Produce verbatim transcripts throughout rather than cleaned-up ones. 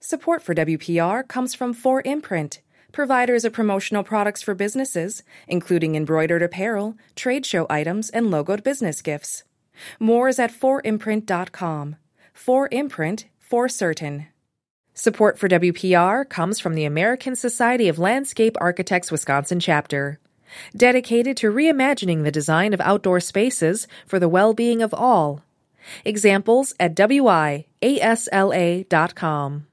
Support for W P R comes from four imprint, providers of promotional products for businesses, including embroidered apparel, trade show items, and logoed business gifts. More is at four imprint dot com. four imprint, for certain. Support for W P R comes from the American Society of Landscape Architects Wisconsin chapter, dedicated to reimagining the design of outdoor spaces for the well-being of all. Examples at W I A S L A dot com.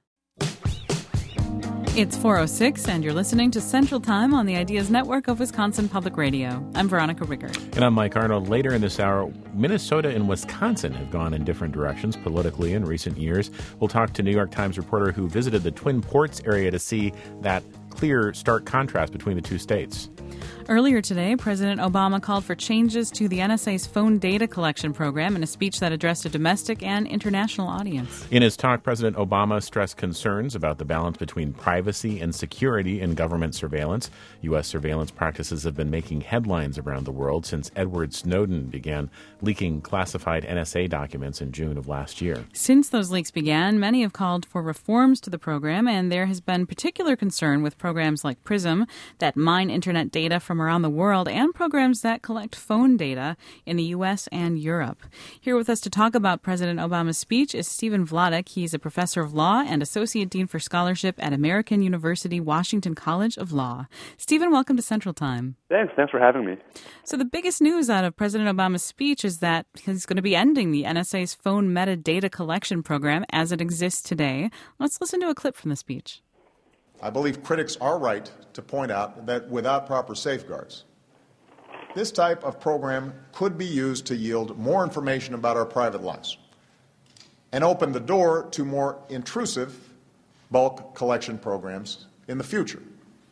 It's four oh six, and you're listening to Central Time on the Ideas Network of Wisconsin Public Radio. I'm Veronica Rickert. And I'm Mike Arnold. Later in this hour, Minnesota and Wisconsin have gone in different directions politically in recent years. We'll talk to New York Times reporter who visited the Twin Ports area to see that clear, stark contrast between the two states. Earlier today, President Obama called for changes to the N S A's phone data collection program in a speech that addressed a domestic and international audience. In his talk, President Obama stressed concerns about the balance between privacy and security in government surveillance. U S surveillance practices have been making headlines around the world since Edward Snowden began leaking classified N S A documents in June of last year. Since those leaks began, many have called for reforms to the program, and there has been particular concern with programs like PRISM that mine internet data from around the world and programs that collect phone data in the U S and Europe. Here with us to talk about President Obama's speech is Stephen Vladeck. He's a professor of law and associate dean for scholarship at American University Washington College of Law. Stephen, welcome to Central Time. Thanks. Thanks for having me. So the biggest news out of President Obama's speech is that he's going to be ending the N S A's phone metadata collection program as it exists today. Let's listen to a clip from the speech. I believe critics are right to point out that without proper safeguards, this type of program could be used to yield more information about our private lives and open the door to more intrusive bulk collection programs in the future.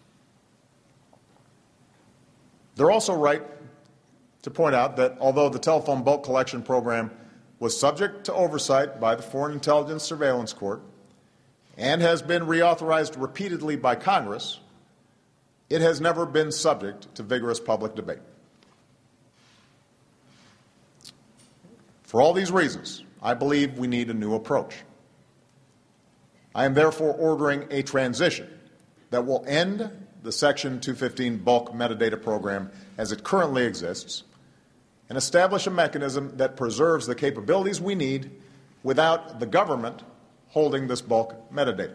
They're also right to point out that although the telephone bulk collection program was subject to oversight by the Foreign Intelligence Surveillance Court and has been reauthorized repeatedly by Congress, it has never been subject to vigorous public debate. For all these reasons, I believe we need a new approach. I am therefore ordering a transition that will end the Section two fifteen bulk metadata program as it currently exists and establish a mechanism that preserves the capabilities we need without the government holding this bulk metadata.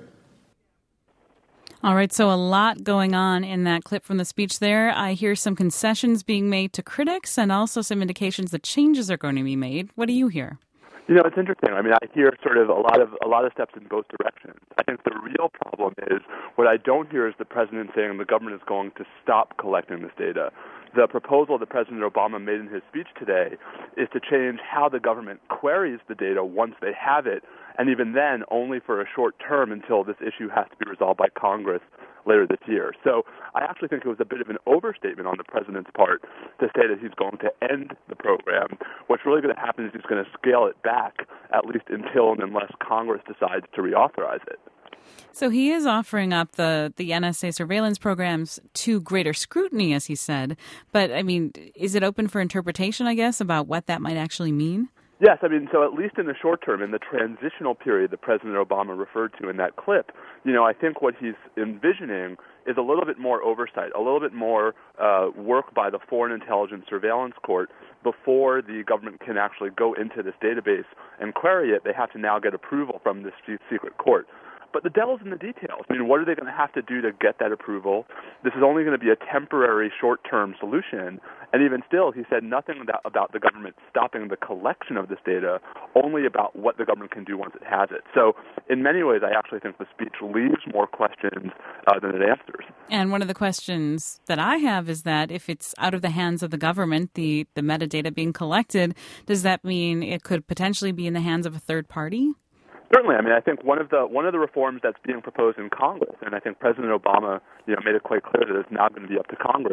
All right, so a lot going on in that clip from the speech there. I hear some concessions being made to critics and also some indications that changes are going to be made. What do you hear? You know, it's interesting. I mean, I hear sort of a lot of a lot of steps in both directions. I think the real problem is what I don't hear is the president saying the government is going to stop collecting this data. The proposal that President Obama made in his speech today is to change how the government queries the data once they have it, and even then only for a short term until this issue has to be resolved by Congress later this year. So I actually think it was a bit of an overstatement on the president's part to say that he's going to end the program. What's really going to happen is he's going to scale it back, at least until and unless Congress decides to reauthorize it. So he is offering up the, the N S A surveillance programs to greater scrutiny, as he said. But, I mean, is it open for interpretation, I guess, about what that might actually mean? Yes, I mean, so at least in the short term, in the transitional period that President Obama referred to in that clip, you know, I think what he's envisioning is a little bit more oversight, a little bit more uh, work by the Foreign Intelligence Surveillance Court before the government can actually go into this database and query it. They have to now get approval from this secret court. But the devil's in the details. I mean, what are they going to have to do to get that approval? This is only going to be a temporary, short-term solution. And even still, he said nothing about, about the government stopping the collection of this data, only about what the government can do once it has it. So in many ways, I actually think the speech leaves more questions uh, than it answers. And one of the questions that I have is that if it's out of the hands of the government, the, the metadata being collected, does that mean it could potentially be in the hands of a third party? Certainly. I mean, I think one of the one of the reforms that's being proposed in Congress, and I think President Obama, you know, made it quite clear that it's now going to be up to Congress,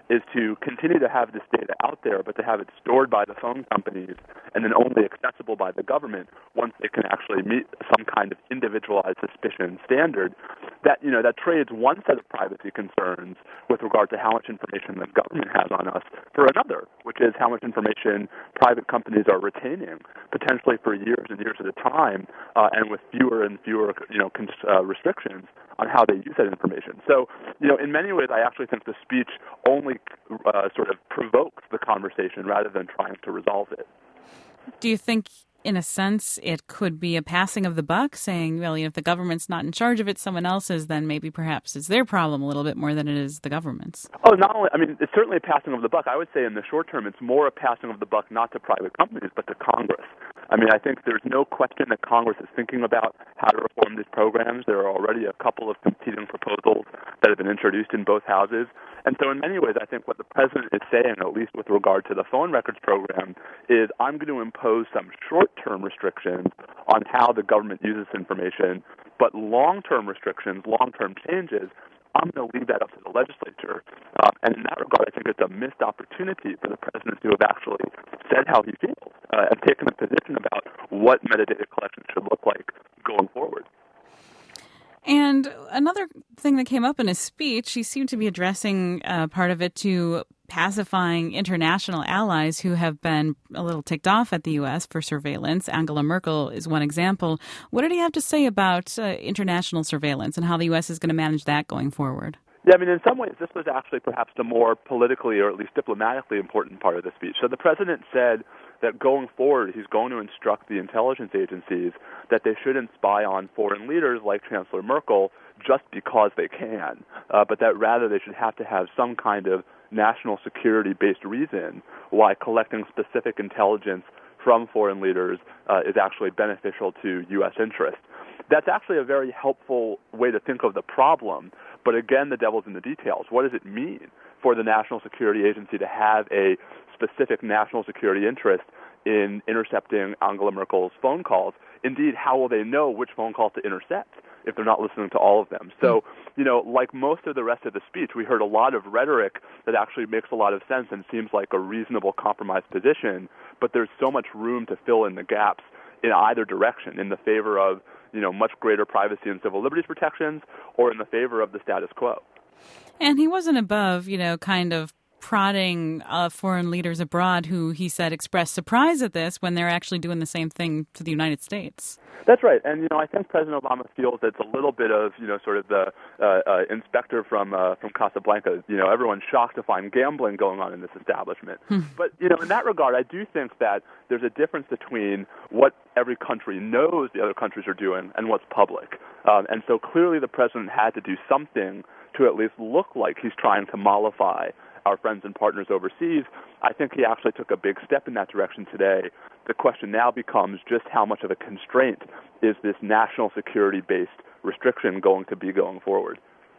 is to continue to have this data out there, but to have it stored by the phone companies and then only accessible by the government once they can actually meet some kind of individualized suspicion standard. That, you know, that trades one set of privacy concerns with regard to how much information the government has on us for another, which is how much information private companies are retaining, potentially for years and years at a time, uh, and with fewer and fewer, you know, cons- uh, restrictions on how they use that information. So, you know, in many ways, I actually think the speech only uh, sort of provokes the conversation rather than trying to resolve it. Do you think, in a sense, it could be a passing of the buck, saying, well, you know, if the government's not in charge of it, someone else is, then maybe perhaps it's their problem a little bit more than it is the government's? Oh, not only, I mean, it's certainly a passing of the buck. I would say in the short term, it's more a passing of the buck not to private companies, but to Congress. I mean, I think there's no question that Congress is thinking about how to reform these programs. There are already a couple of competing proposals that have been introduced in both houses. And so in many ways, I think what the president is saying, at least with regard to the phone records program, is I'm going to impose some short-term restrictions on how the government uses information, but long-term restrictions, long-term changes, I'm going to leave that up to the legislature. Uh, and in that regard, I think it's a missed opportunity for the president to have actually said how he feels uh, and taken a position about what metadata collection should look like going forward. And another thing that came up in his speech, he seemed to be addressing uh, part of it to pacifying international allies who have been a little ticked off at the U S for surveillance. Angela Merkel is one example. What did he have to say about uh, international surveillance and how the U S is going to manage that going forward? Yeah, I mean, in some ways, this was actually perhaps the more politically or at least diplomatically important part of the speech. So the president said that going forward, he's going to instruct the intelligence agencies that they shouldn't spy on foreign leaders like Chancellor Merkel just because they can, uh, but that rather they should have to have some kind of national security-based reason why collecting specific intelligence from foreign leaders uh, is actually beneficial to U S interests. That's actually a very helpful way to think of the problem, but again, the devil's in the details. What does it mean for the National Security Agency to have a specific national security interest in intercepting Angela Merkel's phone calls? Indeed, how will they know which phone calls to intercept if they're not listening to all of them? So, you know, like most of the rest of the speech, we heard a lot of rhetoric that actually makes a lot of sense and seems like a reasonable compromise position, but there's so much room to fill in the gaps in either direction, in the favor of, you know, much greater privacy and civil liberties protections, or in the favor of the status quo. And he wasn't above, you know, kind of prodding uh, foreign leaders abroad who he said expressed surprise at this when they're actually doing the same thing to the United States. That's right. And, you know, I think President Obama feels it's a little bit of, you know, sort of the uh, uh, inspector from uh, from Casablanca. You know, everyone's shocked to find gambling going on in this establishment. Hmm. But, you know, in that regard, I do think that there's a difference between what every country knows the other countries are doing and what's public. Um, and so clearly the president had to do something to at least look like he's trying to mollify our friends and partners overseas. I think he actually took a big step in that direction today. The question now becomes just how much of a constraint is this national security-based restriction going to be going forward?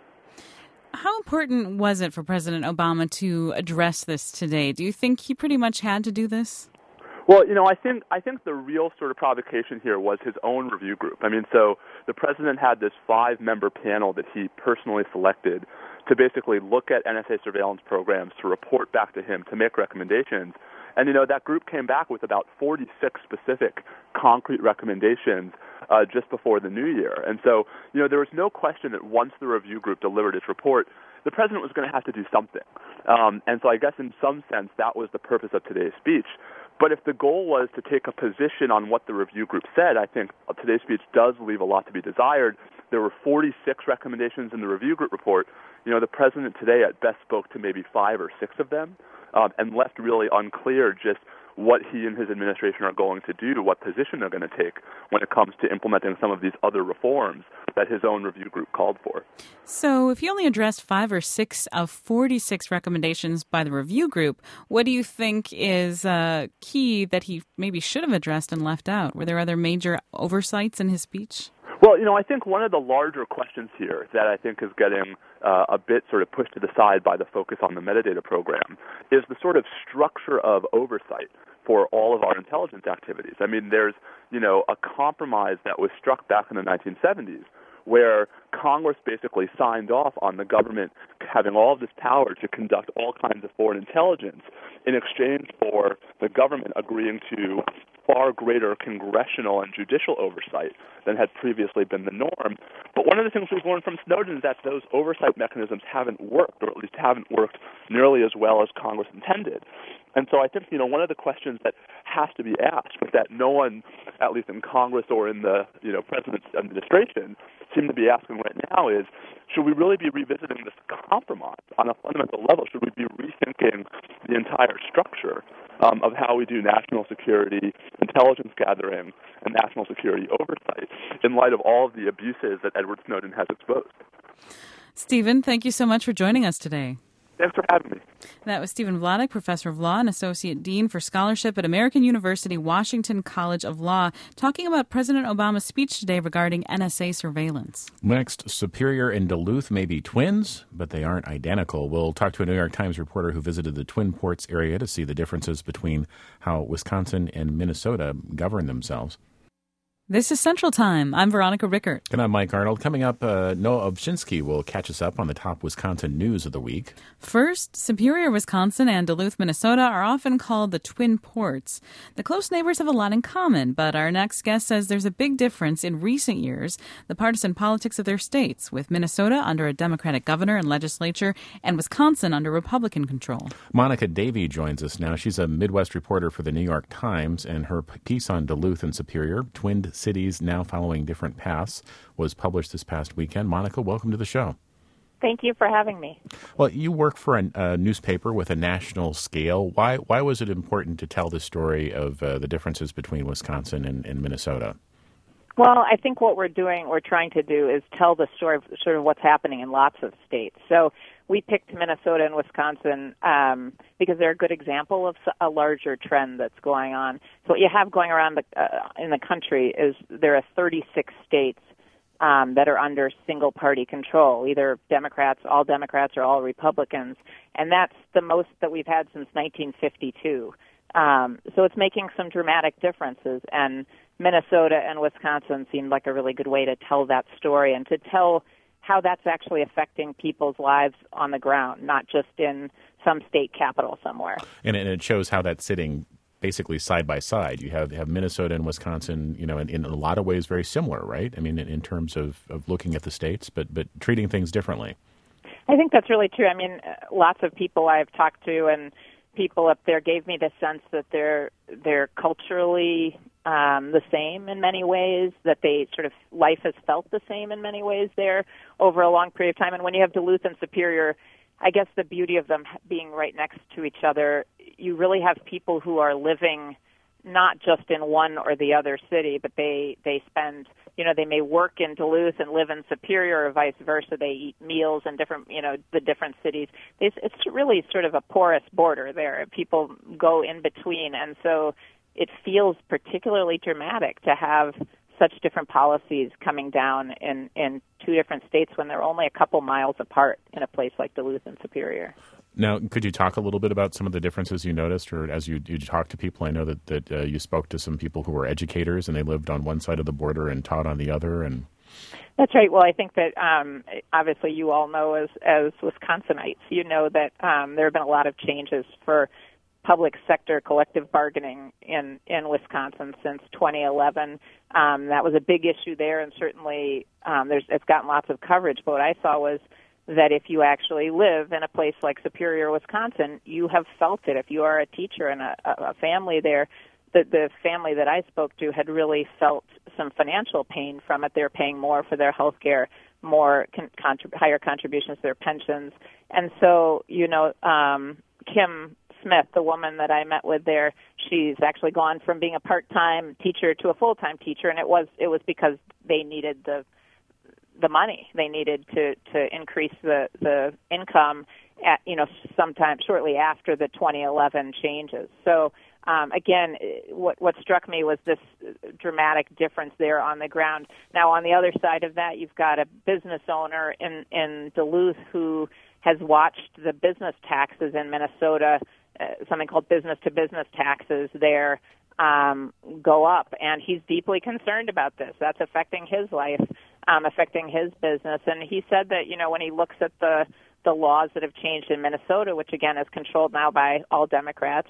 How important was it for President Obama to address this today? Do you think he pretty much had to do this? Well, you know, I think I think the real sort of provocation here was his own review group. I mean, so the president had this five-member panel that he personally selected to basically look at N S A surveillance programs, to report back to him, to make recommendations. And, you know, that group came back with about forty-six specific concrete recommendations uh, just before the new year. And so, you know, there was no question that once the review group delivered its report, the president was going to have to do something. Um, and so I guess in some sense that was the purpose of today's speech. But if the goal was to take a position on what the review group said, I think today's speech does leave a lot to be desired. There were forty-six recommendations in the review group report. You know, the president today at best spoke to maybe five or six of them, um, and left really unclear just what he and his administration are going to do, what position they're going to take when it comes to implementing some of these other reforms that his own review group called for. So if he only addressed five or six of forty-six recommendations by the review group, what do you think is uh, key that he maybe should have addressed and left out? Were there other major oversights in his speech? Well, you know, I think one of the larger questions here that I think is getting uh, a bit sort of pushed to the side by the focus on the metadata program is the sort of structure of oversight for all of our intelligence activities. I mean, there's, you know, a compromise that was struck back in the nineteen seventies where Congress basically signed off on the government having all of this power to conduct all kinds of foreign intelligence in exchange for the government agreeing to far greater congressional and judicial oversight than had previously been the norm. But one of the things we've learned from Snowden is that those oversight mechanisms haven't worked, or at least haven't worked nearly as well as Congress intended. And so I think, you know, one of the questions that has to be asked, but that no one, at least in Congress or in the, you know, president's administration, seem to be asking right now is, should we really be revisiting this compromise on a fundamental level? Should we be rethinking the entire structure um, of how we do national security, intelligence gathering, and national security oversight in light of all of the abuses that Edward Snowden has exposed? Stephen, thank you so much for joining us today. Thanks for having me. That was Stephen Vladeck, Professor of Law and Associate Dean for Scholarship at American University Washington College of Law, talking about President Obama's speech today regarding N S A surveillance. Next, Superior and Duluth may be twins, but they aren't identical. We'll talk to a New York Times reporter who visited the Twin Ports area to see the differences between how Wisconsin and Minnesota govern themselves. This is Central Time. I'm Veronica Rickert. And I'm Mike Arnold. Coming up, uh, Noah Obshinsky will catch us up on the top Wisconsin news of the week. First, Superior, Wisconsin and Duluth, Minnesota are often called the Twin Ports. The close neighbors have a lot in common, but our next guest says there's a big difference in recent years, the partisan politics of their states, with Minnesota under a Democratic governor and legislature and Wisconsin under Republican control. Monica Davey joins us now. She's a Midwest reporter for the New York Times, and her piece on Duluth and Superior, Twinned Cities Now Following Different Paths, was published this past weekend. Monica, welcome to the show. Thank you for having me. Well, you work for a, a newspaper with a national scale. Why why was it important to tell the story of uh, the differences between Wisconsin and, and Minnesota? Well, I think what we're doing, we're trying to do is tell the story of sort of what's happening in lots of states. So we picked Minnesota and Wisconsin um, because they're a good example of a larger trend that's going on. So what you have going around the, uh, in the country is there are thirty-six states um, that are under single-party control, either Democrats, all Democrats, or all Republicans. And that's the most that we've had since nineteen fifty-two. Um, so it's making some dramatic differences, and Minnesota and Wisconsin seemed like a really good way to tell that story and to tell how that's actually affecting people's lives on the ground, not just in some state capital somewhere. And, and it shows how that's sitting basically side by side. You have have Minnesota and Wisconsin, you know, in, in a lot of ways very similar, right? I mean, in, in terms of, of looking at the states, but but treating things differently. I think that's really true. I mean, lots of people I've talked to and people up there gave me the sense that they're they're culturally um, the same in many ways, that they sort of life has felt the same in many ways there over a long period of time. And when you have Duluth and Superior, I guess the beauty of them being right next to each other, you really have people who are living not just in one or the other city, but they, they spend, you know, they may work in Duluth and live in Superior or vice versa. They eat meals in different, you know, the different cities. It's, it's really sort of a porous border there. People go in between. And so it feels particularly dramatic to have such different policies coming down in, in two different states when they're only a couple miles apart in a place like Duluth and Superior. Now, could you talk a little bit about some of the differences you noticed, or as you, you talked to people? I know that, that uh, you spoke to some people who were educators and they lived on one side of the border and taught on the other. And that's right. Well, I think that um, obviously you all know as, as Wisconsinites, you know that um, there have been a lot of changes for public sector collective bargaining in, in Wisconsin since twenty eleven. Um, that was a big issue there, and certainly um, there's, it's gotten lots of coverage. But what I saw was that if you actually live in a place like Superior, Wisconsin, you have felt it. If you are a teacher and a, a family there, the, the family that I spoke to had really felt some financial pain from it. They're paying more for their health care, more con- contrib- higher contributions to their pensions. And so, you know, um, Kim Smith, the woman that I met with there, she's actually gone from being a part-time teacher to a full-time teacher, and it was it was because they needed the the money. They needed to, to increase the, the income at, you know, sometime shortly after the twenty eleven changes. So, um, again, what, what struck me was this dramatic difference there on the ground. Now, on the other side of that, you've got a business owner in, in Duluth who has watched the business taxes in Minnesota, uh, something called business-to-business taxes there, um, go up, and he's deeply concerned about this. That's affecting his life. um, affecting his business. And he said that, you know, when he looks at the the laws that have changed in Minnesota, which again is controlled now by all Democrats,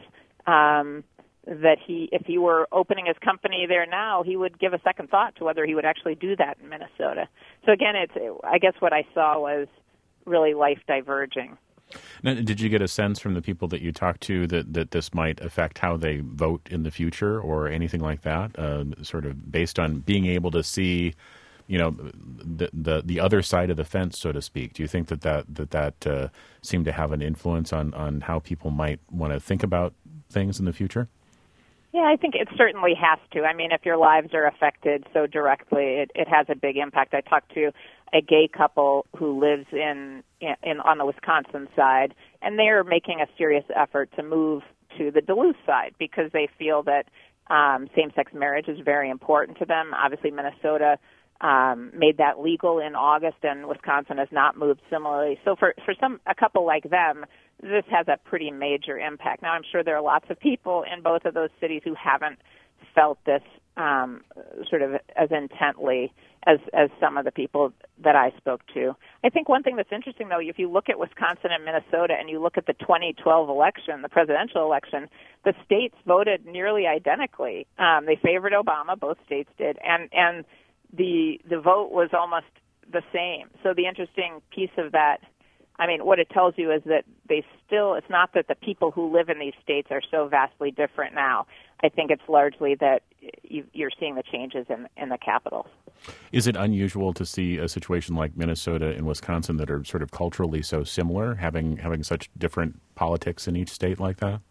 um, that he, if he were opening his company there now, he would give a second thought to whether he would actually do that in Minnesota. So again, it's, I guess what I saw was really life diverging. Now, did you get a sense from the people that you talked to that, that this might affect how they vote in the future or anything like that, uh, sort of based on being able to see, you know, the, the the other side of the fence, so to speak? Do you think that that, that, that uh, seemed to have an influence on, on how people might want to think about things in the future? Yeah, I think it certainly has to. I mean, if your lives are affected so directly, it, it has a big impact. I talked to a gay couple who lives in, in on the Wisconsin side, and they're making a serious effort to move to the Duluth side because they feel that um, same-sex marriage is very important to them. Obviously, Minnesota um, made that legal in August, and Wisconsin has not moved similarly. So for, for some a couple like them, this has a pretty major impact. Now, I'm sure there are lots of people in both of those cities who haven't felt this um, sort of as intently as, as some of the people that I spoke to. I think one thing that's interesting, though, if you look at Wisconsin and Minnesota and you look at the twenty twelve election, the presidential election, the states voted nearly identically. Um, they favored Obama, both states did, and, and the the vote was almost the same. So the interesting piece of that, I mean, what it tells you is that they still, it's not that the people who live in these states are so vastly different now. I think it's largely that you, you're seeing the changes in, in the capitals. Is it unusual to see a situation like Minnesota and Wisconsin that are sort of culturally so similar, having having such different politics in each state like that?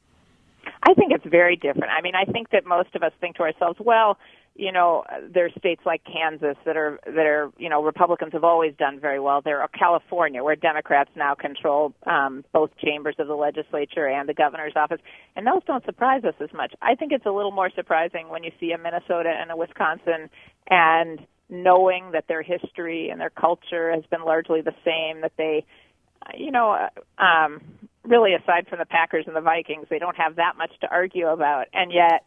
I think it's very different. I mean, I think that most of us think to ourselves, well, you know, there's states like Kansas that are, that are, you know, Republicans have always done very well. There are California, where Democrats now control um, both chambers of the legislature and the governor's office, and those don't surprise us as much. I think it's a little more surprising when you see a Minnesota and a Wisconsin, and knowing that their history and their culture has been largely the same, that they, you know, um, really aside from the Packers and the Vikings, they don't have that much to argue about, and yet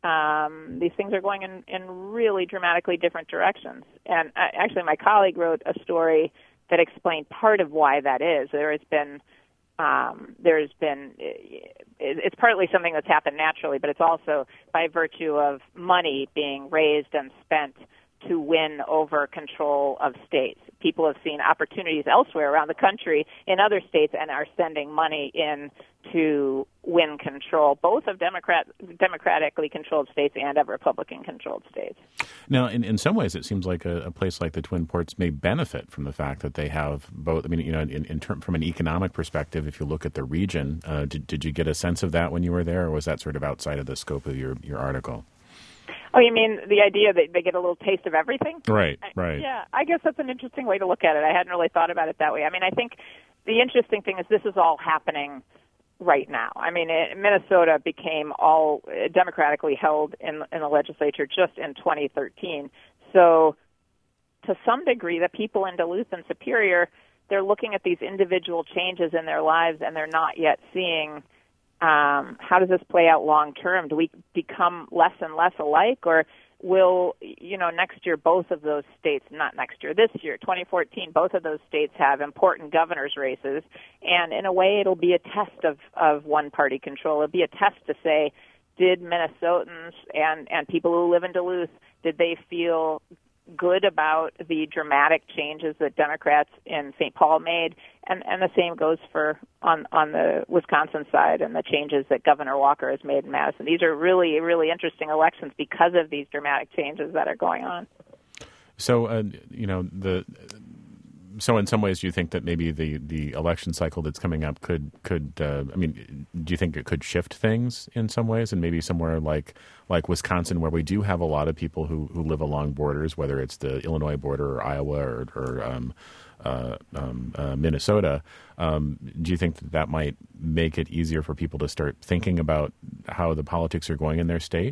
Um, these things are going in, in really dramatically different directions. And uh, actually, my colleague wrote a story that explained part of why that is. There has been, um, there's been, it, it's partly something that's happened naturally, but it's also by virtue of money being raised and spent to win over control of states. People have seen opportunities elsewhere around the country in other states and are sending money in to win control, both of Democrat, democratically controlled states and of Republican-controlled states. Now, in, in some ways, it seems like a, a place like the Twin Ports may benefit from the fact that they have both. I mean, you know, in, in term, from an economic perspective, if you look at the region, uh, did, did you get a sense of that when you were there, or was that sort of outside of the scope of your, your article? Oh, you mean the idea that they get a little taste of everything? Right, right. Yeah, I guess that's an interesting way to look at it. I hadn't really thought about it that way. I mean, I think the interesting thing is this is all happening right now. I mean, it, Minnesota became all democratically held in, in the legislature just in twenty thirteen. So to some degree, the people in Duluth and Superior, they're looking at these individual changes in their lives, and they're not yet seeing Um, how does this play out long term? Do we become less and less alike, or will, you know, next year both of those states, not next year, this year, twenty fourteen, both of those states have important governor's races, and in a way it'll be a test of, of one-party control. It'll be a test to say, did Minnesotans and, and people who live in Duluth, did they feel good about the dramatic changes that Democrats in Saint Paul made, and, and the same goes for on, on the Wisconsin side and the changes that Governor Walker has made in Madison. These are really, really interesting elections because of these dramatic changes that are going on. So, uh, you know, the so in some ways, do you think that maybe the, the election cycle that's coming up could could uh, I mean, do you think it could shift things in some ways, and maybe somewhere like like Wisconsin, where we do have a lot of people who, who live along borders, whether it's the Illinois border or Iowa or, or um, uh, um, uh, Minnesota, um, do you think that that might make it easier for people to start thinking about how the politics are going in their state?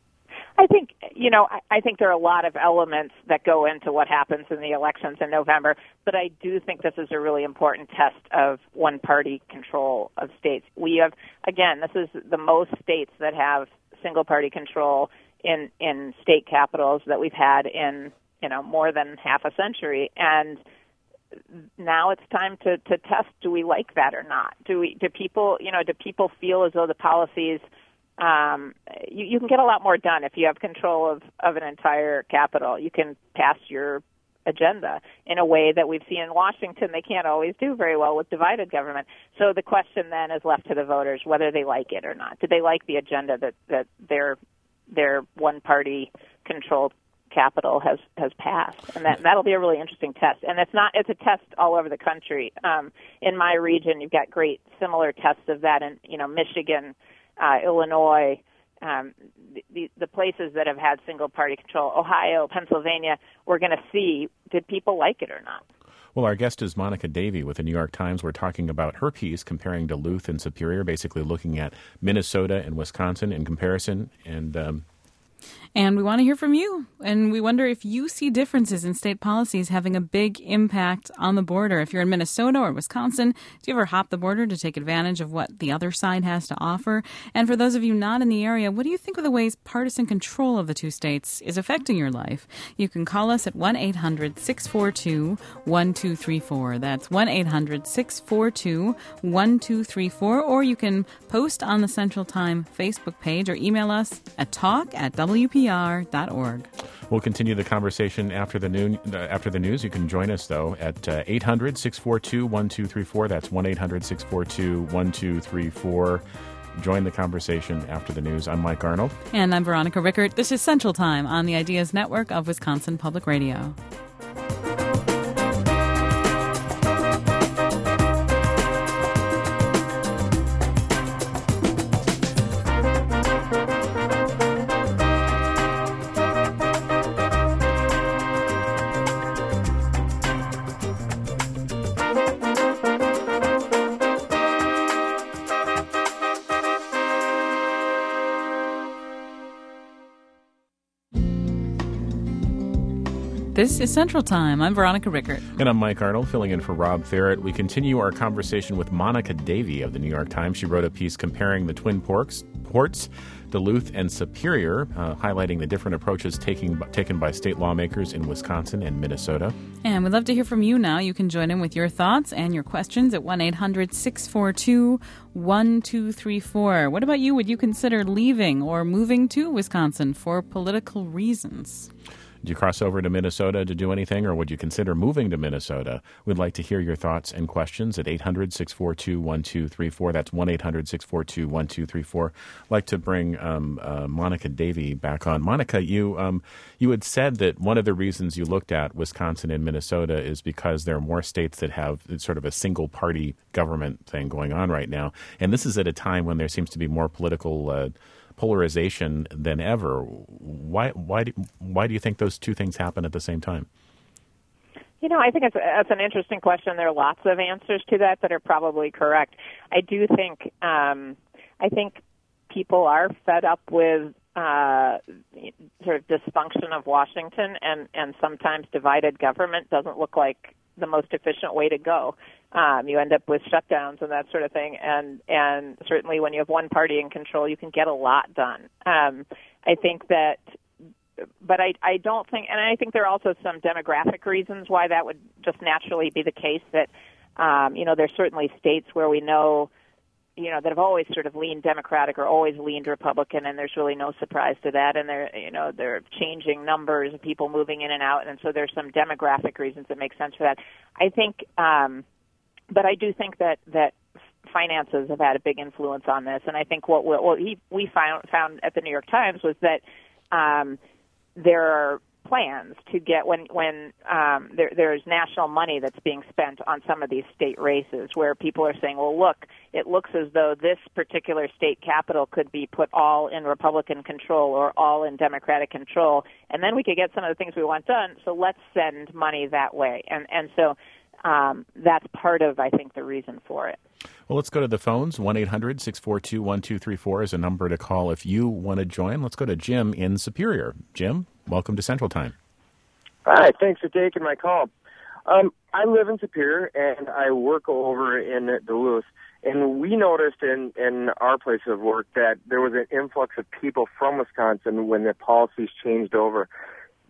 I think, you know, I, I think there are a lot of elements that go into what happens in the elections in November, but I do think this is a really important test of one-party control of states. We have, again, this is the most states that have single-party control in, in state capitals that we've had in you know, more than half a century. And now it's time to, to test, do we like that or not? Do we, do people, you know, do people feel as though the policies, um, you, you can get a lot more done if you have control of, of an entire capital. You can pass your agenda in a way that we've seen in Washington they can't always do very well with divided government. So the question then is left to the voters whether they like it or not. Do they like the agenda that, that their their one-party controlled capital has, has passed? And that, that'll be a really interesting test. And it's not it's a test all over the country. Um, in my region, you've got great similar tests of that in, you know, Michigan, uh, Illinois, Um, the, the places that have had single-party control, Ohio, Pennsylvania, we're going to see, did people like it or not? Well, our guest is Monica Davey with the New York Times. We're talking about her piece comparing Duluth and Superior, basically looking at Minnesota and Wisconsin in comparison. And um, And we want to hear from you. And we wonder if you see differences in state policies having a big impact on the border. If you're in Minnesota or Wisconsin, do you ever hop the border to take advantage of what the other side has to offer? And for those of you not in the area, what do you think of the ways partisan control of the two states is affecting your life? You can call us at one eight hundred six four two one two three four. That's one eight hundred six four two one two three four. Or you can post on the Central Time Facebook page or email us at talk at w p r dot org. We'll continue the conversation after the noon. Uh, after the news, you can join us though at uh, eight hundred six four two one two three four. That's one eight hundred six four two one two three four. Join the conversation after the news. I'm Mike Arnold, and I'm Veronica Rickert. This is Central Time on the Ideas Network of Wisconsin Public Radio. This is Central Time. I'm Veronica Rickert. And I'm Mike Arnold, filling in for Rob Ferret. We continue our conversation with Monica Davey of the New York Times. She wrote a piece comparing the Twin Ports, ports Duluth and Superior, uh, highlighting the different approaches taking, taken by state lawmakers in Wisconsin and Minnesota. And we'd love to hear from you now. You can join in with your thoughts and your questions at one eight hundred six four two one two three four. What about you? Would you consider leaving or moving to Wisconsin for political reasons? Did you cross over to Minnesota to do anything, or would you consider moving to Minnesota? We'd like to hear your thoughts and questions at eight hundred six four two one two three four. That's one eight hundred six four two one two three four. I'd like to bring um, uh, Monica Davey back on. Monica, you um, you had said that one of the reasons you looked at Wisconsin and Minnesota is because there are more states that have sort of a single-party government thing going on right now. And this is at a time when there seems to be more political uh polarization than ever. Why why do, why do you think those two things happen at the same time? You know, I think it's, that's an interesting question. There are lots of answers to that that are probably correct. I do think um, I think people are fed up with uh, sort of dysfunction of Washington, and, and sometimes divided government doesn't look like the most efficient way to go. Um, you end up with shutdowns and that sort of thing, and and certainly when you have one party in control, you can get a lot done. Um, I think that, but I I don't think, and I think there are also some demographic reasons why that would just naturally be the case. That um, you know, there's certainly states where we know, you know, that have always sort of leaned Democratic or always leaned Republican, and there's really no surprise to that. And they're, you know, they're changing numbers of people moving in and out, and so there's some demographic reasons that make sense for that. I think, um, but I do think that that finances have had a big influence on this, and I think what we, what he, we found found at the New York Times was that um, there are plans to get when when um, there, there's national money that's being spent on some of these state races where people are saying, well, look, it looks as though this particular state capital could be put all in Republican control or all in Democratic control, and then we could get some of the things we want done, so let's send money that way. And, and so um, that's part of, I think, the reason for it. Well, let's go to the phones. one eight hundred six four two one two three four is a number to call if you want to join. Let's go to Jim in Superior. Jim, welcome to Central Time. Hi, thanks for taking my call. Um, I live in Superior, and I work over in Duluth. And we noticed in, in our place of work that there was an influx of people from Wisconsin when the policies changed over.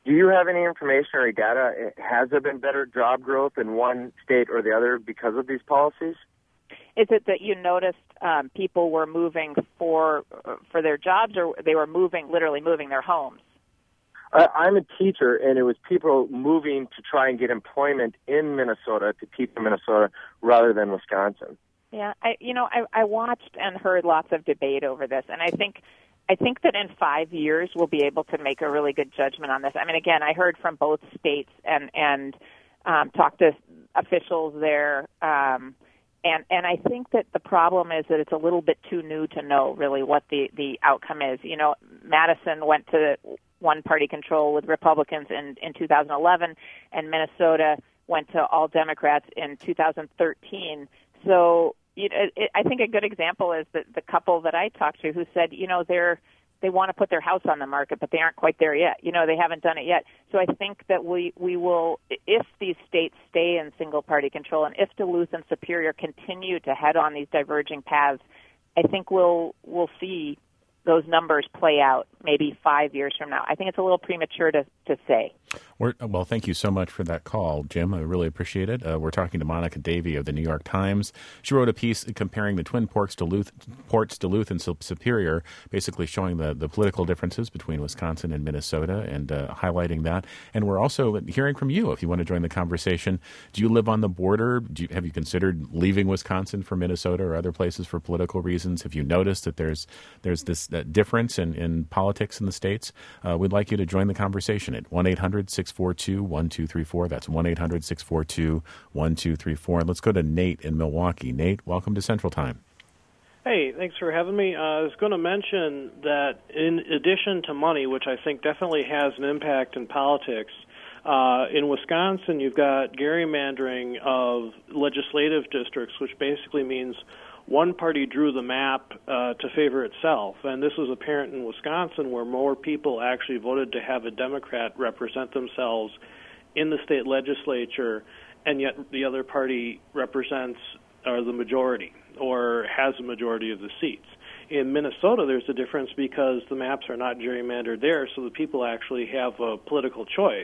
Do you have any information or data? Has there been better job growth in one state or the other because of these policies? Is it that you noticed um, people were moving for uh, for their jobs, or they were moving, literally moving their homes? Uh, I'm a teacher, and it was people moving to try and get employment in Minnesota to keep in Minnesota rather than Wisconsin. Yeah, I you know I, I watched and heard lots of debate over this, and I think I think that in five years we'll be able to make a really good judgment on this. I mean, again, I heard from both states and and um, talked to officials there, um, and and I think that the problem is that it's a little bit too new to know really what the the outcome is. You know, Madison went to one-party control with Republicans in in two thousand eleven, and Minnesota went to all Democrats in two thousand thirteen. So you know, it, I think a good example is that the couple that I talked to who said, you know, they're they want to put their house on the market, but they aren't quite there yet. You know, they haven't done it yet. So I think that we we will, if these states stay in single-party control, and if Duluth and Superior continue to head on these diverging paths, I think we'll we'll see those numbers play out maybe five years from now. I think it's a little premature to, to say. We're, well, thank you so much for that call, Jim. I really appreciate it. Uh, we're talking to Monica Davey of the New York Times. She wrote a piece comparing the Twin Ports, Duluth, ports, Duluth and Superior, basically showing the, the political differences between Wisconsin and Minnesota and uh, highlighting that. And we're also hearing from you if you want to join the conversation. Do you live on the border? Do you, have you considered leaving Wisconsin for Minnesota or other places for political reasons? Have you noticed that there's there's this that difference in, in politics in the states? Uh, we'd like you to join the conversation at one eight hundred six four two one two three four. That's one eight hundred six four two one two three four. And let's go to Nate in Milwaukee. Nate, welcome to Central Time. Hey, thanks for having me. Uh, I was going to mention that in addition to money, which I think definitely has an impact in politics, uh, in Wisconsin you've got gerrymandering of legislative districts, which basically means one party drew the map uh, to favor itself, and this was apparent in Wisconsin, where more people actually voted to have a Democrat represent themselves in the state legislature, and yet the other party represents or the majority or has a majority of the seats. In Minnesota, there's a difference because the maps are not gerrymandered there, so the people actually have a political choice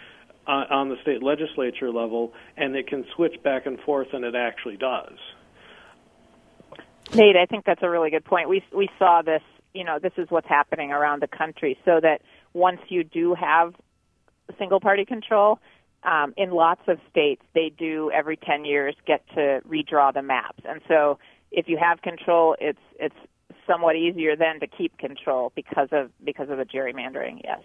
uh, on the state legislature level, and it can switch back and forth, and it actually does. Nate, I think that's a really good point. We we saw this, you know, this is what's happening around the country, so that once you do have single-party control, um, in lots of states, they do every ten years get to redraw the maps. And so if you have control, it's it's somewhat easier then to keep control because of because of the gerrymandering, yes.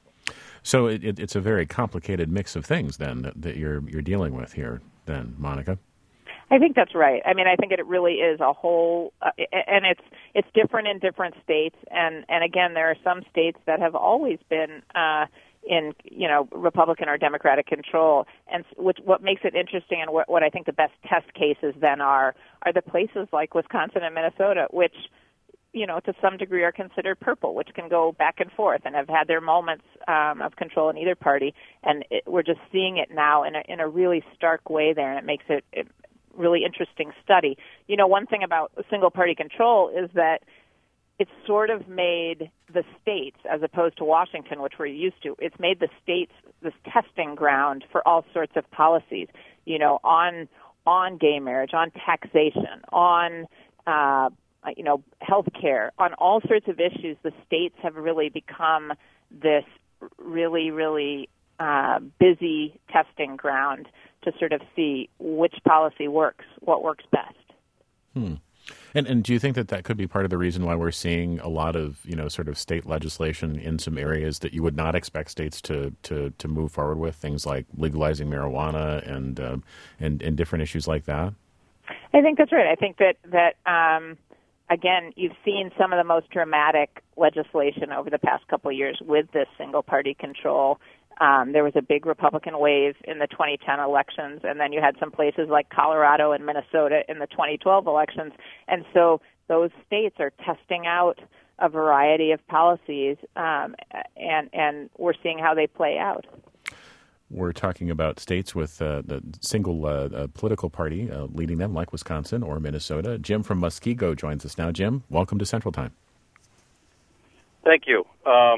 So it, it, it's a very complicated mix of things then that, that you're you're dealing with here then, Monica. I think that's right. I mean, I think it really is a whole, uh, and it's it's different in different states. And, and again, there are some states that have always been uh, in, you know, Republican or Democratic control. And which, what makes it interesting, and what, what I think the best test cases then are, are the places like Wisconsin and Minnesota, which, you know, to some degree are considered purple, which can go back and forth and have had their moments um, of control in either party. And it, we're just seeing it now in a, in a really stark way there, and it makes it, it really interesting study. You know, one thing about single-party control is that it's sort of made the states, as opposed to Washington, which we're used to, it's made the states this testing ground for all sorts of policies, you know, on on gay marriage, on taxation, on, uh, you know, health care, on all sorts of issues. The states have really become this really, really uh, busy testing ground to sort of see which policy works, what works best. Hmm. And and do you think that that could be part of the reason why we're seeing a lot of, you know, sort of state legislation in some areas that you would not expect states to to, to move forward with, things like legalizing marijuana and, uh, and and different issues like that? I think that's right. I think that, that um, again, you've seen some of the most dramatic legislation over the past couple of years with this single-party control. Um, there was a big Republican wave in the twenty ten elections, and then you had some places like Colorado and Minnesota in the twenty twelve elections. And so those states are testing out a variety of policies, um, and, and we're seeing how they play out. We're talking about states with uh, the single uh, uh, political party uh, leading them, like Wisconsin or Minnesota. Jim from Muskego joins us now. Jim, welcome to Central Time. Thank you. Um,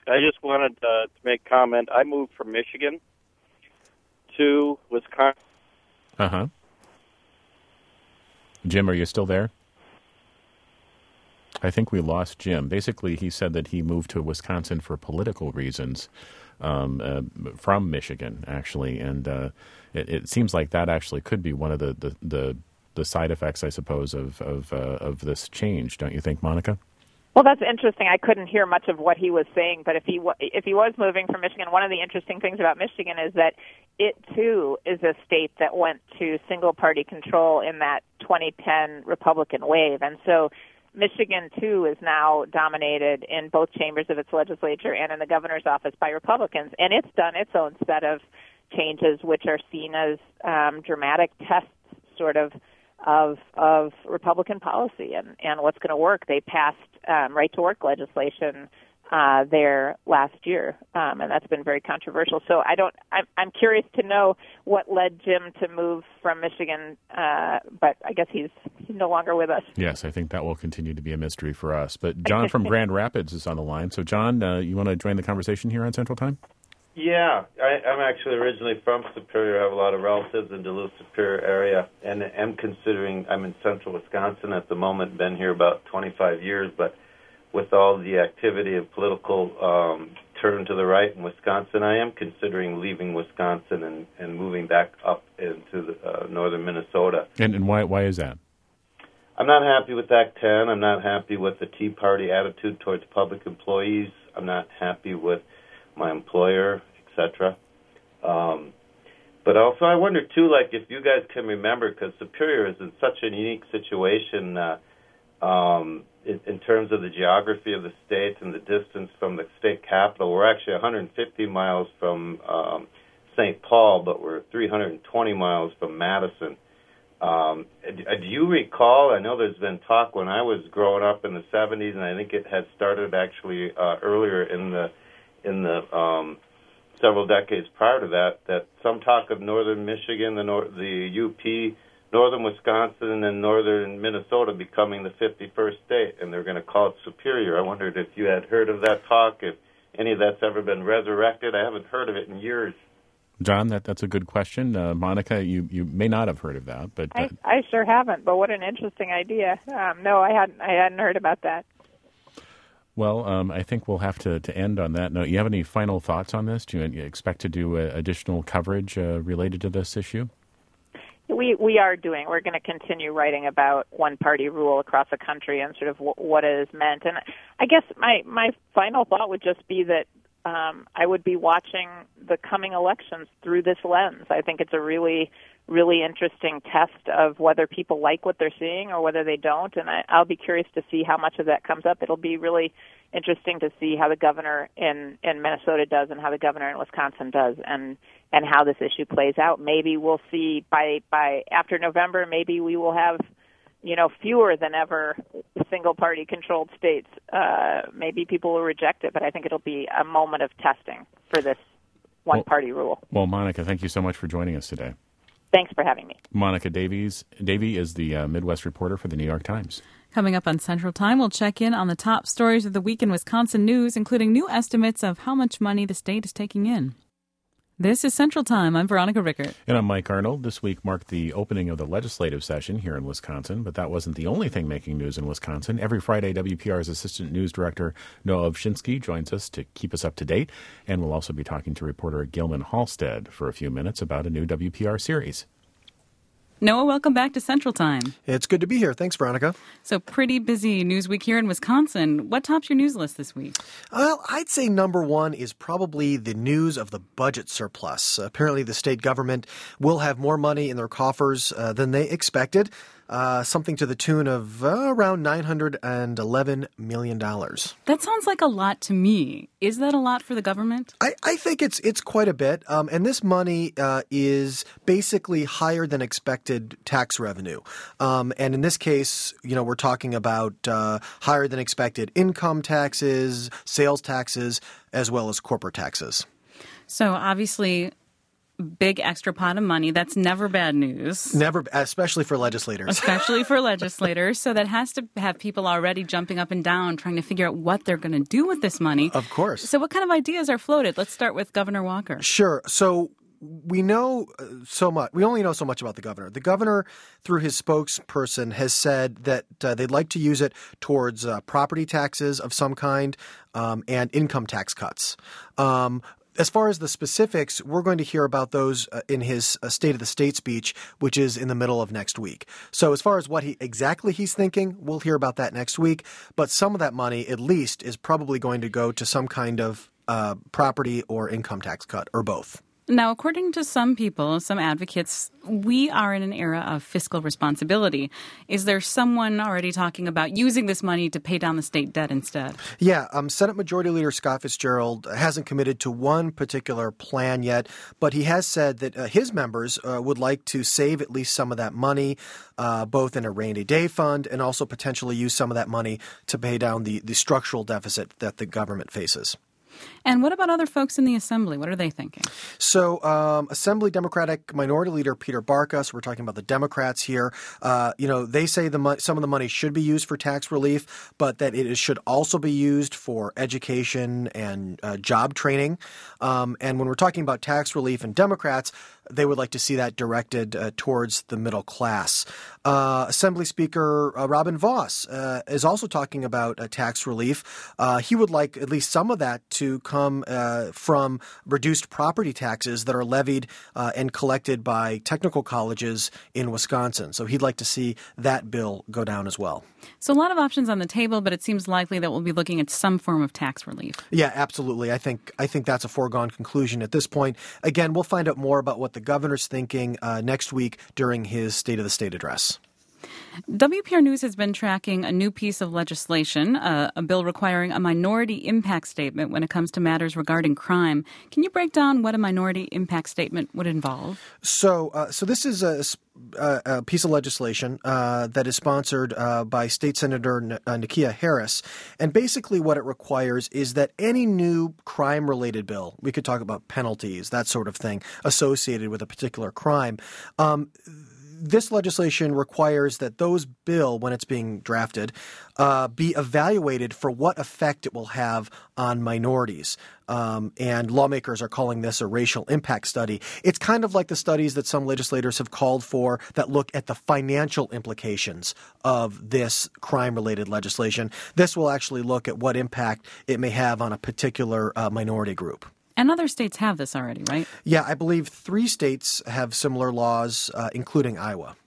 I just wanted uh, to make a comment. I moved from Michigan to Wisconsin. Uh-huh. Jim, are you still there? I think we lost Jim. Basically, he said that he moved to Wisconsin for political reasons um, uh, from Michigan, actually. And uh, it, it seems like that actually could be one of the, the, the, the side effects, I suppose, of, of, uh, of this change. Don't you think, Monica? Well, that's interesting. I couldn't hear much of what he was saying, but if he w- if he was moving from Michigan, one of the interesting things about Michigan is that it too is a state that went to single-party control in that twenty ten Republican wave, and so Michigan too is now dominated in both chambers of its legislature and in the governor's office by Republicans, and it's done its own set of changes, which are seen as um, dramatic tests, sort of. of of Republican policy and, and what's going to work. They passed um, right-to-work legislation uh, there last year, um, and that's been very controversial. So I don't. I'm, I'm curious to know what led Jim to move from Michigan, uh, but I guess he's he's no longer with us. Yes, I think that will continue to be a mystery for us. But John from Grand Rapids is on the line. So John, uh, you want to join the conversation here on Central Time? Yeah, I, I'm actually originally from Superior. I have a lot of relatives in Duluth, Superior area, and am considering, I'm in central Wisconsin at the moment, been here about twenty-five years, but with all the activity of political um, turn to the right in Wisconsin, I am considering leaving Wisconsin and, and moving back up into the, uh, northern Minnesota. And, and why why is that? I'm not happy with Act ten. I'm not happy with the Tea Party attitude towards public employees. I'm not happy with my employer, et cetera. Um, but also I wonder, too, like if you guys can remember, because Superior is in such a unique situation uh, um, in, in terms of the geography of the state and the distance from the state capital. We're actually one hundred fifty miles from um, Saint Paul, but we're three hundred twenty miles from Madison. Um, do you recall, I know there's been talk when I was growing up in the seventies, and I think it had started actually uh, earlier in the in the um, several decades prior to that, that some talk of northern Michigan, the nor- the U P, northern Wisconsin, and then northern Minnesota becoming the fifty-first state, and they're going to call it Superior. I wondered if you had heard of that talk, if any of that's ever been resurrected. I haven't heard of it in years. John, that, that's a good question. Uh, Monica, you, you may not have heard of that, but uh, I, I sure haven't. But what an interesting idea. Um, no, I hadn't. I hadn't heard about that. Well, um, I think we'll have to, to end on that note. You have any final thoughts on this? Do you expect to do uh, additional coverage uh, related to this issue? We we are doing. We're going to continue writing about one-party rule across the country and sort of w- what it has meant. And I guess my, my final thought would just be that um, I would be watching the coming elections through this lens. I think it's a really, really interesting test of whether people like what they're seeing or whether they don't. And I, I'll be curious to see how much of that comes up. It'll be really interesting to see how the governor in, in Minnesota does and how the governor in Wisconsin does and, and how this issue plays out. Maybe we'll see by, by after November, maybe we will have, you know, fewer than ever single-party controlled states. Uh, maybe people will reject it, but I think it'll be a moment of testing for this one-party well, rule. Well, Monica, thank you so much for joining us today. Thanks for having me. Monica Davies. Davey is the uh, Midwest reporter for the New York Times. Coming up on Central Time, we'll check in on the top stories of the week in Wisconsin news, including new estimates of how much money the state is taking in. This is Central Time. I'm Veronica Rickert. And I'm Mike Arnold. This week marked the opening of the legislative session here in Wisconsin, but that wasn't the only thing making news in Wisconsin. Every Friday, W P R's Assistant News Director Noah Ovshinsky joins us to keep us up to date, and we'll also be talking to reporter Gilman Halstead for a few minutes about a new W P R series. Noah, welcome back to Central Time. It's good to be here. Thanks, Veronica. So pretty busy news week here in Wisconsin. What tops your news list this week? Well, I'd say number one is probably the news of the budget surplus. Apparently, the state government will have more money in their coffers uh, than they expected, uh, something to the tune of uh, around nine hundred eleven million dollars. That sounds like a lot to me. Is that a lot for the government? I, I think it's it's quite a bit. Um, and this money uh, is basically higher than expected tax revenue. Um, and in this case, you know, we're talking about uh, higher than expected income taxes, sales taxes, as well as corporate taxes. So obviously, big extra pot of money. That's never bad news. Never, especially for legislators. Especially for legislators. So that has to have people already jumping up and down trying to figure out what they're going to do with this money. Of course. So what kind of ideas are floated? Let's start with Governor Walker. Sure. So we know so much. We only know so much about the governor. The governor, through his spokesperson, has said that uh, they'd like to use it towards uh, property taxes of some kind um, and income tax cuts. Um, As far as the specifics, we're going to hear about those uh, in his uh, State of the State speech, which is in the middle of next week. So as far as what he exactly he's thinking, we'll hear about that next week. But some of that money, at least, is probably going to go to some kind of uh, property or income tax cut, or both. Now, according to some people, some advocates, we are in an era of fiscal responsibility. Is there someone already talking about using this money to pay down the state debt instead? Yeah, um, Senate Majority Leader Scott Fitzgerald hasn't committed to one particular plan yet, but he has said that uh, his members uh, would like to save at least some of that money, uh, both in a rainy day fund and also potentially use some of that money to pay down the, the structural deficit that the government faces. And what about other folks in the Assembly? What are they thinking? So um, Assembly Democratic Minority Leader Peter Barkas, we're talking about the Democrats here, uh, you know, they say the mo- some of the money should be used for tax relief, but that it should also be used for education and uh, job training. Um, and when we're talking about tax relief and Democrats, they would like to see that directed uh, towards the middle class. Uh, Assembly Speaker uh, Robin Vos uh, is also talking about uh, tax relief. Uh, he would like at least some of that to come uh, from reduced property taxes that are levied uh, and collected by technical colleges in Wisconsin. So he'd like to see that bill go down as well. So a lot of options on the table, but it seems likely that we'll be looking at some form of tax relief. Yeah, absolutely. I think I think that's a foregone conclusion at this point. Again, we'll find out more about what the governor's thinking uh, next week during his State of the State address. W P R News has been tracking a new piece of legislation, uh, a bill requiring a minority impact statement when it comes to matters regarding crime. Can you break down what a minority impact statement would involve? So, uh, so this is a, a piece of legislation uh, that is sponsored uh, by State Senator N- uh, Nakia Harris, and basically what it requires is that any new crime-related bill, we could talk about penalties, that sort of thing, associated with a particular crime. Um, This legislation requires that those bill, when it's being drafted, uh, be evaluated for what effect it will have on minorities. Um, and lawmakers are calling this a racial impact study. It's kind of like the studies that some legislators have called for that look at the financial implications of this crime-related legislation. This will actually look at what impact it may have on a particular uh, minority group. And other states have this already, right? Yeah, I believe three states have similar laws, uh, including Iowa.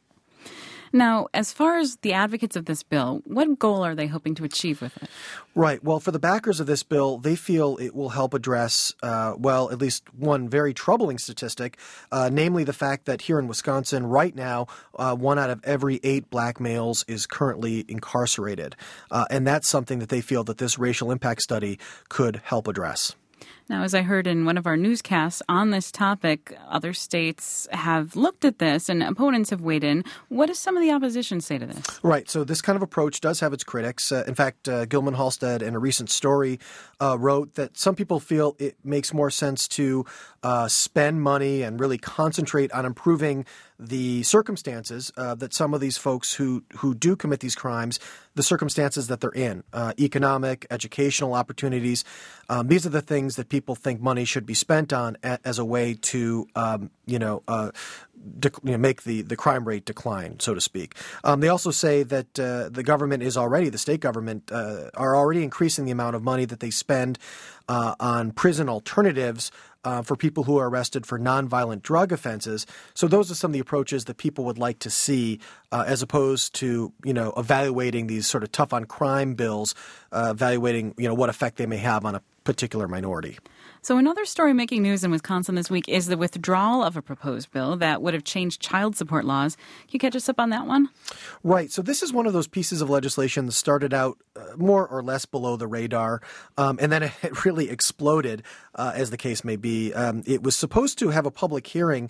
Now, as far as the advocates of this bill, what goal are they hoping to achieve with it? Right. Well, for the backers of this bill, they feel it will help address, uh, well, at least one very troubling statistic, uh, namely the fact that here in Wisconsin right now, uh, one out of every eight black males is currently incarcerated. Uh, and that's something that they feel that this racial impact study could help address. Now, as I heard in one of our newscasts on this topic, other states have looked at this and opponents have weighed in. What does some of the opposition say to this? Right. So this kind of approach does have its critics. Uh, in fact, uh, Gilman Halstead in a recent story uh, wrote that some people feel it makes more sense to uh, spend money and really concentrate on improving the circumstances uh, that some of these folks who, who do commit these crimes, the circumstances that they're in, uh, economic, educational opportunities. Um, these are the things that people think money should be spent on a, as a way to, um, you know, uh, dec- you know, make the, the crime rate decline, so to speak. Um, they also say that uh, the government is already, the state government, uh, are already increasing the amount of money that they spend uh, on prison alternatives Uh, for people who are arrested for nonviolent drug offenses. So those are some of the approaches that people would like to see uh, as opposed to, you know, evaluating these sort of tough on crime bills, uh, evaluating, you know, what effect they may have on a particular minority. So another story making news in Wisconsin this week is the withdrawal of a proposed bill that would have changed child support laws. Can you catch us up on that one? Right. So this is one of those pieces of legislation that started out uh, more or less below the radar, um, and then it really exploded, uh, as the case may be. Um, it was supposed to have a public hearing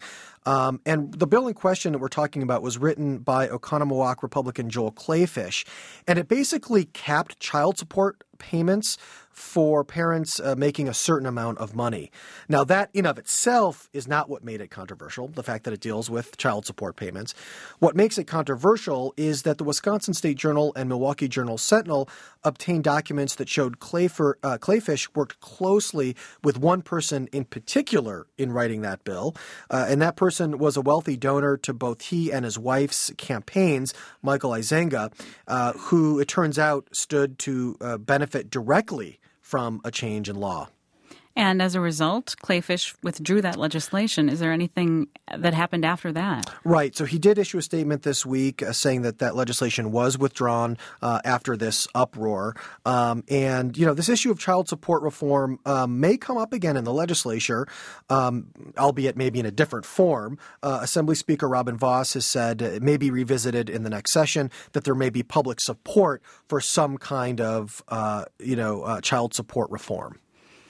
Um, and the bill in question that we're talking about was written by Oconomowoc Republican Joel Clayfish, and it basically capped child support payments for parents uh, making a certain amount of money. Now, that in of itself is not what made it controversial, the fact that it deals with child support payments. What makes it controversial is that the Wisconsin State Journal and Milwaukee Journal-Sentinel obtained documents that showed Clayfer, uh, Clayfish worked closely with one person in particular in writing that bill, uh, and that person was a wealthy donor to both he and his wife's campaigns, Michael Izenga, uh, who it turns out stood to uh, benefit directly from a change in law. And as a result, Clayfish withdrew that legislation. Is there anything that happened after that? Right. So he did issue a statement this week uh, saying that that legislation was withdrawn uh, after this uproar. Um, and, you know, this issue of child support reform um, may come up again in the legislature, um, albeit maybe in a different form. Uh, Assembly Speaker Robin Vos has said it may be revisited in the next session, that there may be public support for some kind of, uh, you know, uh, child support reform.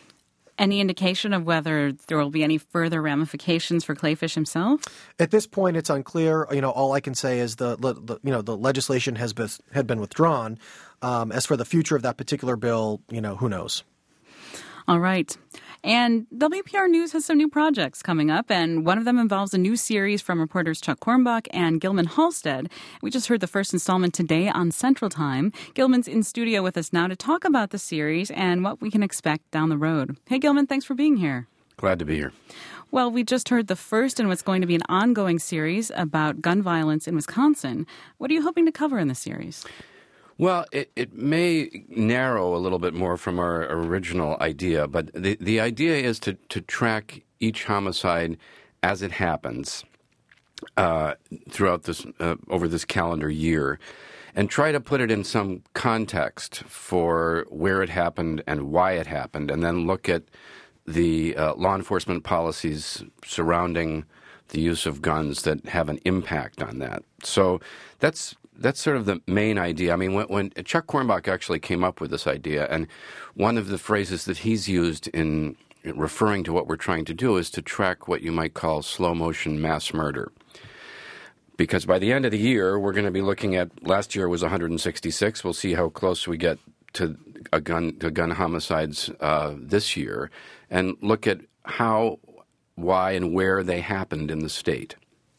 Any indication of whether there will be any further ramifications for Clayfish himself? At this point, it's unclear. You know, all I can say is the, the you know the legislation has been had been withdrawn. Um, as for the future of that particular bill, you know, who knows? All right. And W P R News has some new projects coming up, and one of them involves a new series from reporters Chuck Quirmbach and Gilman Halstead. We just heard the first installment today on Central Time. Gilman's in studio with us now to talk about the series and what we can expect down the road. Hey, Gilman, thanks for being here. Glad to be here. Well, we just heard the first in what's going to be an ongoing series about gun violence in Wisconsin. What are you hoping to cover in the series? Well, it, it may narrow a little bit more from our original idea, but the, the idea is to, to track each homicide as it happens uh, throughout this uh, over this calendar year, and try to put it in some context for where it happened and why it happened, and then look at the uh, law enforcement policies surrounding the use of guns that have an impact on that. So that's That's sort of the main idea. I mean, when, when Chuck Quirmbach actually came up with this idea, and one of the phrases that he's used in referring to what we're trying to do is to track what you might call slow-motion mass murder. Because by the end of the year, we're going to be looking at, last year was one hundred sixty-six. We'll see how close we get to a gun to gun homicides uh, this year, and look at how, why, and where they happened in the state.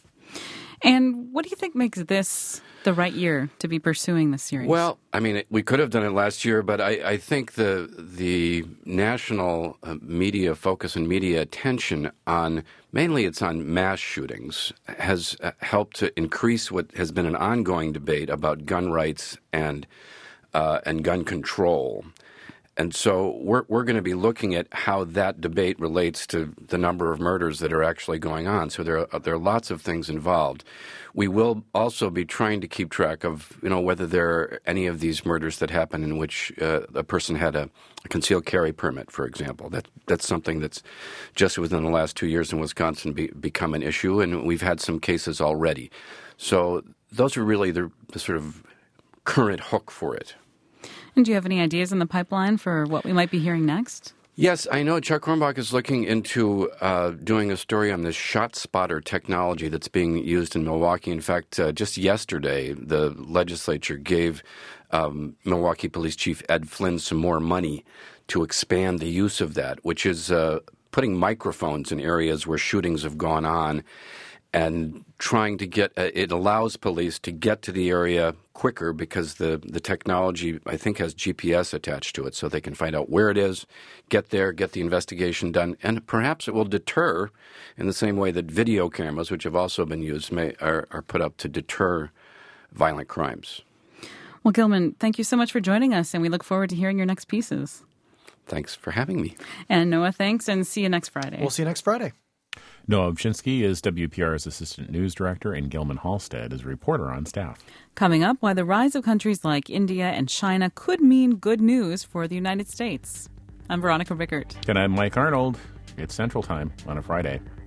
And what do you think makes this the right year to be pursuing this series? Well, I mean, we could have done it last year, but I, I think the the national uh, media focus and media attention on, mainly it's on mass shootings, has uh, helped to increase what has been an ongoing debate about gun rights and uh, and gun control. And so we're we're going to be looking at how that debate relates to the number of murders that are actually going on. So there are, there are lots of things involved. We will also be trying to keep track of, you know, whether there are any of these murders that happen in which uh, a person had a, a concealed carry permit, for example. That that's something that's just within the last two years in Wisconsin be, become an issue, and we've had some cases already. So those are really the, the sort of current hook for it. And do you have any ideas in the pipeline for what we might be hearing next? Yes, I know Chuck Quirmbach is looking into uh, doing a story on this shot spotter technology that's being used in Milwaukee. In fact, uh, just yesterday, the legislature gave um, Milwaukee Police Chief Ed Flynn some more money to expand the use of that, which is uh, putting microphones in areas where shootings have gone on and trying to get uh, – it allows police to get to the area quicker because the, the technology, I think, has G P S attached to it, so they can find out where it is, get there, get the investigation done, and perhaps it will deter in the same way that video cameras, which have also been used, may, are, are put up to deter violent crimes. Well, Gilman, thank you so much for joining us, and we look forward to hearing your next pieces. Thanks for having me. And Noah, thanks, and see you next Friday. We'll see you next Friday. Noah Ovchinsky is W P R's assistant news director, and Gilman Halstead is a reporter on staff. Coming up, why the rise of countries like India and China could mean good news for the United States. I'm Veronica Rickert. And I'm Mike Arnold. It's Central Time on a Friday.